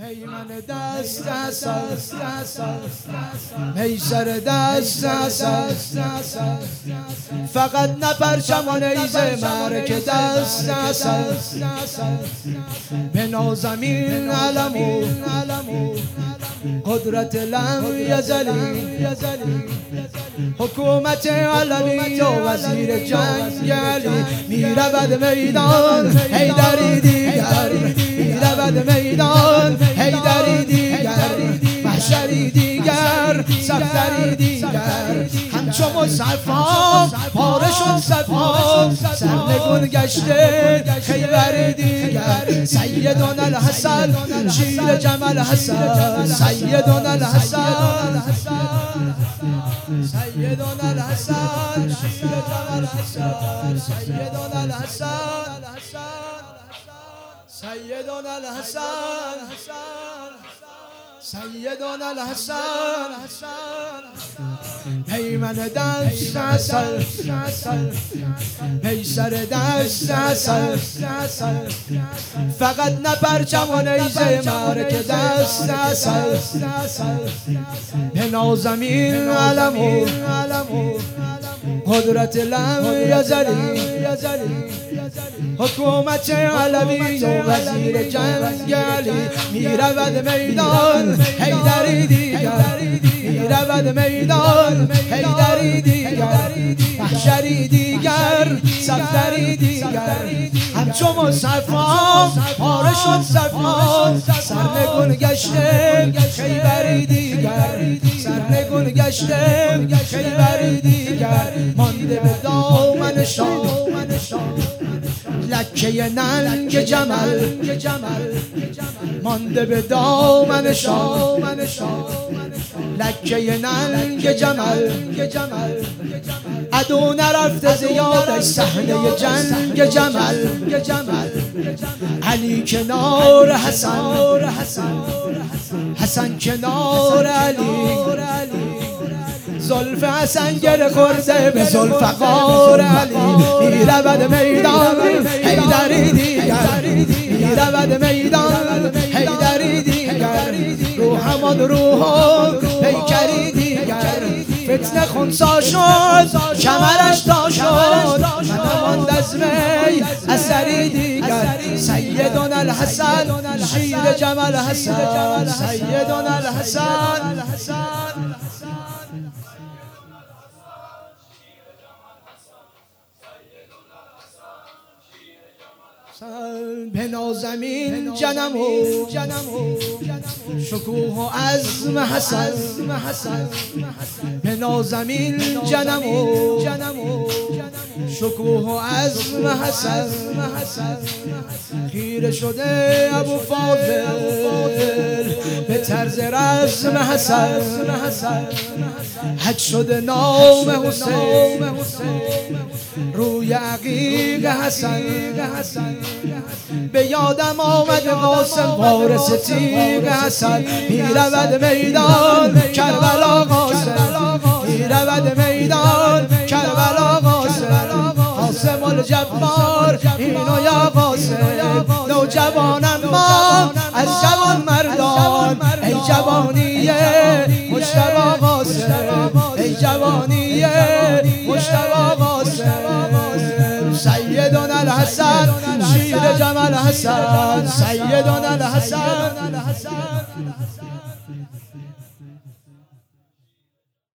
پیمان دست حسن میسر دست حسن فقط نه پرچم و نیزه مرک دست حسن به نازمین علمو قدرت لم یزلی حکومت علوی و وزیر جنگ علی میرود میدان حیدری دیگر میرود میدان حیدری دیگر محشری دیگر صفدری دیگر همچو مصطفی پاره شد صفا سرنگون گشته خیبر دیگر سیدنا الحسن شیر جمال حسن سیدنا الحسن سیدنا الحسن شیر جمال حسن سیدنا الحسن سیدنا الحسن سیدنا الحسن پیمان دست حسن میسر دست حسن فقط نه پرچم و نیزه مرک دست حسن به نازمین علمو قدرت لم یزلی حکومت علوی و وزیر جنگ علی میرود میدان حیدری دیگر میرود میدان حیدری دیگر محشری دیگر صفدری دیگر همچو مصطفی پاره شد صفا سرنگون گشته خیبری دیگر سرنگون گشته خیبری دیگر مانده به دامن شاه لکه ننگ جمل مانده به دامن شاه لکه ننگ جمل عدو نرفته زیادش صحنه جنگ جمل علی کنار حسن کنار علی زلف حسن گره خورده به زلفقار علی میرود میدان حیدری دیگر میرود میدان حیدری دیگر روح همان روح پیکری دیگر فتنه خونسا شد کمرش تا شد نماند از می اثری دیگر سیدنا الحسن شیر جمال حسن سیدنا الحسن به نازمین جنمو شکوه و عزم حسن به نازمین جنمو شکوه و عزم حسن خیره شده ابو فاضل به طرز رسم حسن حج شده نام حسین روی عقیق حسن به یادم آمد قاسم وارث تیغ حسن میرود میدان کربلا قاسم میرود میدان کربلا قاسم الجبار اینو یا قاسم نوجوانم ما از جوان مردان ای جوانیه مجتبی قاسم ای جوانیه مجتبی قاسم سیدنا الحسن شیر جمال حسن سیدنا الحسن